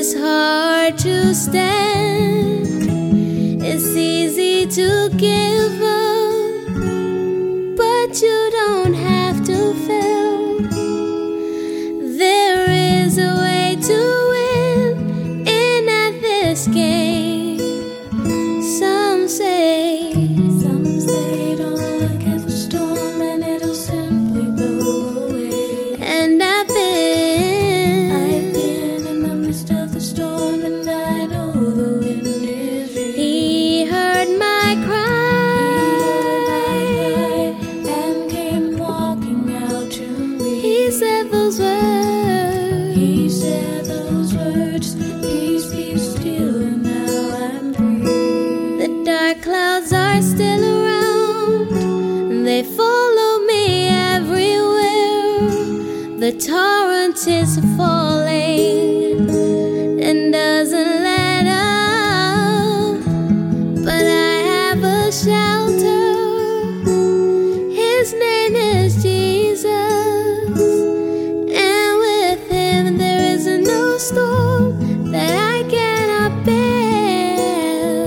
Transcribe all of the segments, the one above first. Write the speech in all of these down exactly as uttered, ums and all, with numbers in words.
is hard to stand. It's easy to give up, but you don't have to fail. There is a way to win in at this game. Some say, some say don't look at the storm and it'll simply blow away. And I've been, I've been in the midst of the storm and I know the wind is real. He heard my cry, He heard my cry and came walking out to me. he said those words, He said those words, peace be still, and now I'm free. the dark clouds are still around, they follow me everywhere. The torrent is falling and doesn't let up, but I have a shelter. His name is Jesus, and with him there is no storm that I cannot bear.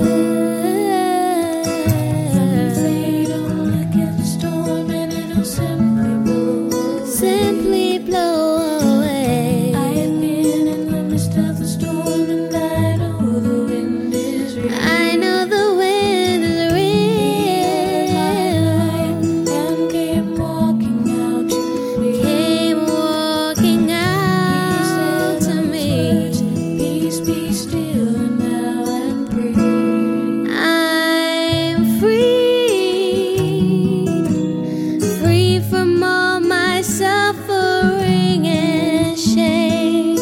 Some say don't look at the storm and it'll simply blow away. Simply blow away. I have been in the midst of the storm and I know the wind is real. I know the wind is real. And came walking out to me. Came walking out to me. Peace be still, and now I'm free. I'm free, free from all my suffering and shame.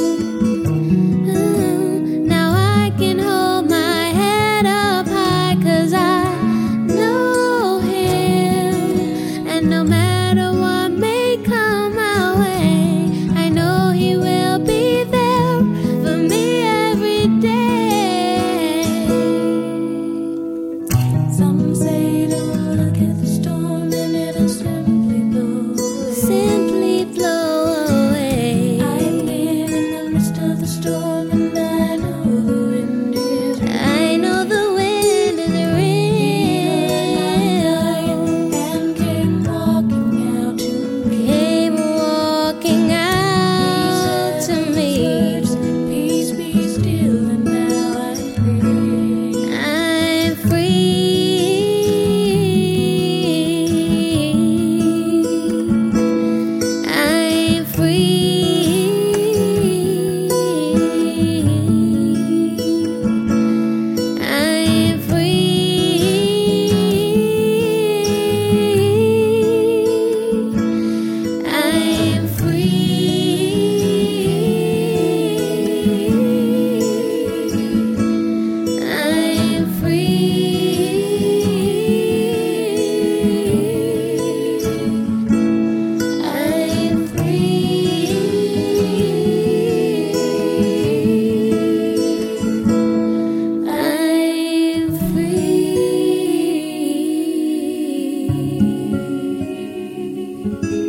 Mm, Now I can hold my head up high, 'cause I know him. And no matter what may come my way, I know he will be there for me every day. Some say don't look at the storm and it'll simply blow away. Simply blow away. I've been in the midst of the storm and I know the wind is real. I know the wind is real. And came walking out to me. Came walking out to me. Peace be still, and now I'm free. I'm free. I'm free. I'm free. I'm free. I'm free. I'm free.